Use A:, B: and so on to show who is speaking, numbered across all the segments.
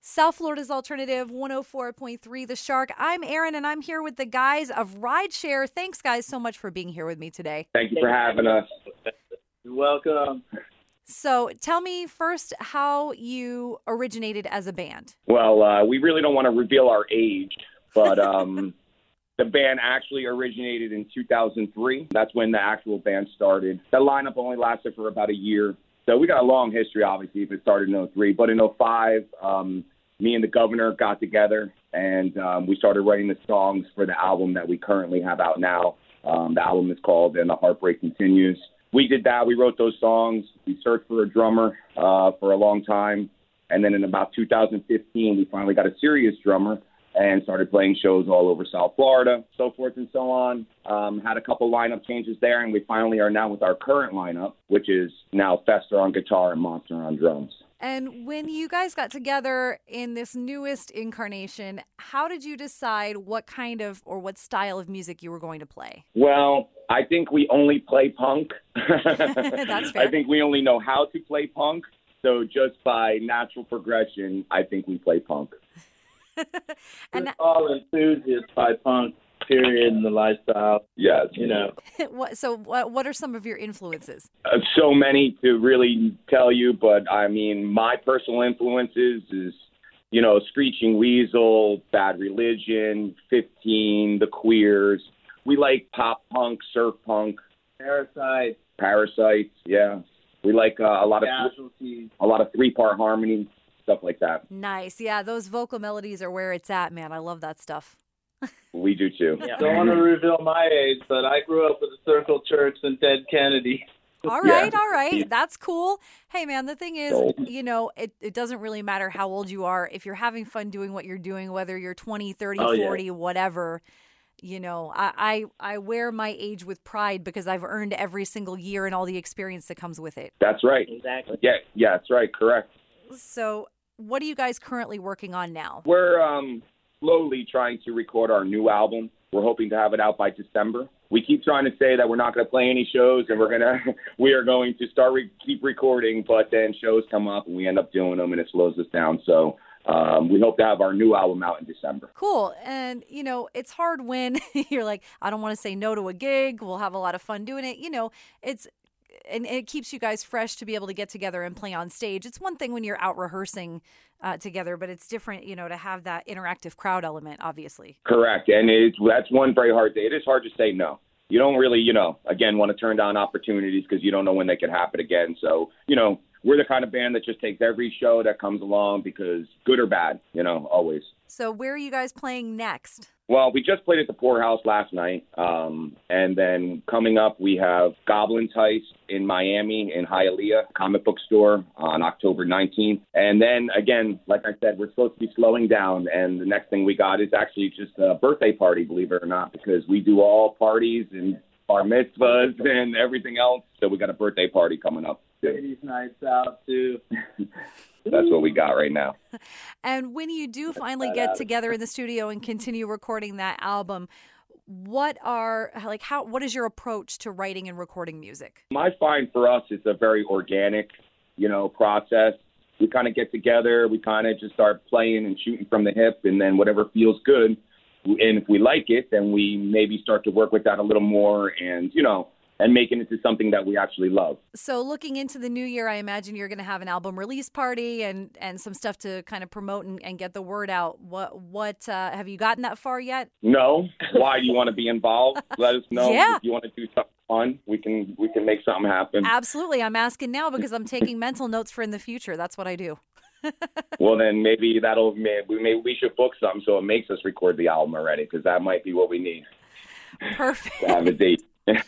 A: South Florida's Alternative 104.3 The Shark. I'm Erin, and I'm here with the guys of Rideshare. Thanks, guys, so much for being here with me today.
B: Thank you for having us.
C: You're welcome.
A: So tell me first how you originated as a band.
B: Well, we really don't want to reveal our age, but the band actually originated in 2003. That's when the actual band started. The lineup only lasted for about a year. So we got a long history, obviously, if it started in 03. But in 05, me and the governor got together, and we started writing the songs for the album that we currently have out now. The album is called And the Heartbreak Continues. We did that. We wrote those songs. We searched for a drummer for a long time. And then in about 2015, we finally got a serious drummer and started playing shows all over South Florida, so forth and so on. Had a couple lineup changes there, and we finally are now with our current lineup, which is now Fester on guitar and Monster on drums.
A: And when you guys got together in this newest incarnation, how did you decide what kind of or what style of music you were going to play?
B: Well, I think we only play punk.
A: That's fair.
B: I think we only know how to play punk. So just by natural progression, I think we play punk.
A: And
C: We're all enthusiasts by punk, period, and the lifestyle.
B: Yes.
C: You know.
A: what are some of your influences?
B: So many to really tell you, but I mean, my personal influences is, Screeching Weasel, Bad Religion, 15, The Queers. We like pop punk, surf punk. Parasites, yeah. We like a lot of three-part harmony, stuff like that.
A: Nice. Yeah, those vocal melodies are where it's at, man. I love that stuff.
B: We do too.
C: Yeah. Don't want to reveal my age, but I grew up with the Circle Church and Dead Kennedy.
A: All right. That's cool. Hey, man, the thing is, it doesn't really matter how old you are. If you're having fun doing what you're doing, whether you're 20, 30, 40, whatever, I wear my age with pride because I've earned every single year and all the experience that comes with it.
B: That's right.
C: Exactly.
B: Yeah, that's right. Correct.
A: So what are you guys currently working on now?
B: We're slowly trying to record our new album. We're hoping to have it out by December. We keep trying to say that we're not going to play any shows and we are going to keep recording, but then shows come up and we end up doing them and it slows us down. So we hope to have our new album out in December.
A: Cool. And, it's hard when you're like, I don't want to say no to a gig. We'll have a lot of fun doing it. And it keeps you guys fresh to be able to get together and play on stage. It's one thing when you're out rehearsing together, but it's different, to have that interactive crowd element, obviously.
B: Correct. And that's one very hard thing. It is hard to say no. You don't really, again, want to turn down opportunities because you don't know when they could happen again. So, we're the kind of band that just takes every show that comes along because good or bad, always.
A: So where are you guys playing next?
B: Well, we just played at the Poorhouse last night. And then coming up, we have Goblin's Heist in Miami in Hialeah comic book store on October 19th. And then, again, like I said, we're supposed to be slowing down. And the next thing we got is actually just a birthday party, believe it or not, because we do all parties and bar mitzvahs and everything else. So we got a birthday party coming up.
C: Ladies' nights out, too.
B: That's what we got right now.
A: And when you do finally get together in the studio and continue recording that album, what is your approach to writing and recording music?
B: I find for us it's a very organic, process. We kind of get together, we kind of just start playing and shooting from the hip, and then whatever feels good. And if we like it, then we maybe start to work with that a little more and, and making it to something that we actually love.
A: So looking into the new year, I imagine you're going to have an album release party and some stuff to kind of promote and get the word out. What have you gotten that far yet?
B: No. Why do you want to be involved? Let us know.
A: Yeah.
B: If you want to do something fun, we can make something happen.
A: Absolutely. I'm asking now because I'm taking mental notes for in the future. That's what I do.
B: Well, then maybe we should book something so it makes us record the album already, because that might be what we need.
A: Perfect.
B: To have a date.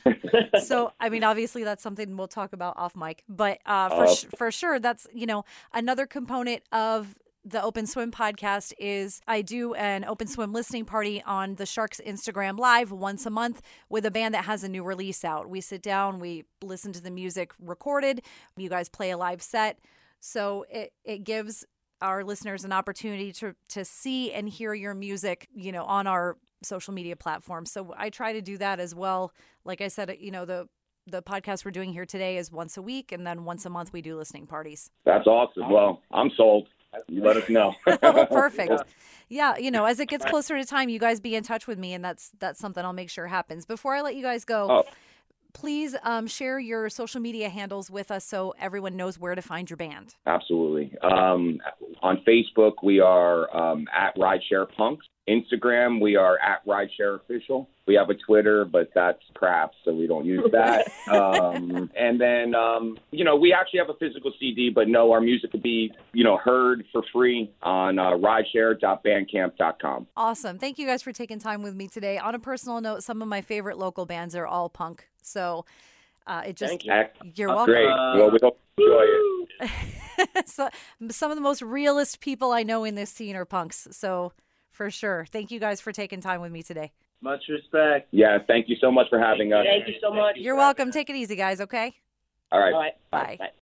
A: So, I mean, obviously that's something we'll talk about off mic, but for sure, that's, another component of the Open Swim podcast is I do an Open Swim listening party on the Sharks Instagram Live once a month with a band that has a new release out. We sit down, we listen to the music recorded, you guys play a live set. So it gives our listeners an opportunity to see and hear your music, on our social media platforms. So I try to do that as well. Like I said, the podcast we're doing here today is once a week, and then once a month we do listening parties.
B: That's awesome. Well, I'm sold. You let us know.
A: Oh, perfect. Yeah, as it gets closer to time, you guys be in touch with me, and that's something I'll make sure happens. Before I let you guys go, please share your social media handles with us so everyone knows where to find your band.
B: Absolutely. On Facebook, we are at Rideshare Punks. Instagram, we are at Rideshare Official. We have a Twitter, but that's crap, so we don't use that. And then, we actually have a physical CD, but no, our music could be, heard for free on rideshare.bandcamp.com.
A: Awesome. Thank you guys for taking time with me today. On a personal note, some of my favorite local bands are all punk. So you're welcome.
B: Great. Well, we hope you enjoy it.
A: So, some of the most realist people I know in this scene are punks. So for sure. Thank you guys for taking time with me today.
C: Much respect.
B: Yeah, thank you so much for having us.
D: Thank you so much.
A: You're welcome. Take it easy, guys, okay?
B: All right.
D: All right.
A: Bye.
D: Bye.